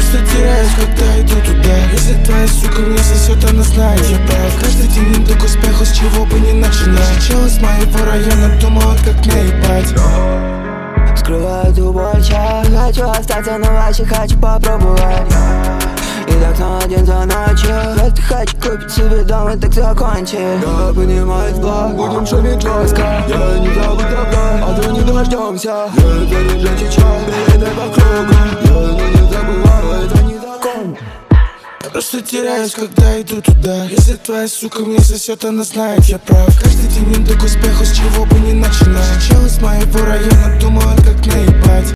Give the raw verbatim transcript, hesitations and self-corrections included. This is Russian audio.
Просто теряюсь, когда иду туда. Если твоя сука мне сосет, она знает, я прав. Каждый день иду к успеху, с чего бы не начинать. Сначала с моего района думают, как мне ебать. Скрываю эту боль, чай. Хочу остаться, но вообще хочу попробовать. И так на один за ночью. Это хочу купить себе дом и так закончить. Я понимаю взгляд, будем шуметь жестко. Я не забуду добра, а то не дождемся. Я заряжаю чай, передай по кругу. Я не забываю, это не закон. Я просто теряюсь, когда иду туда. Если твоя сука мне сосет, она знает, я прав. Каждый день иду к успеху, с чего бы не начинать. Сначала с моего района думают, как мне ебать.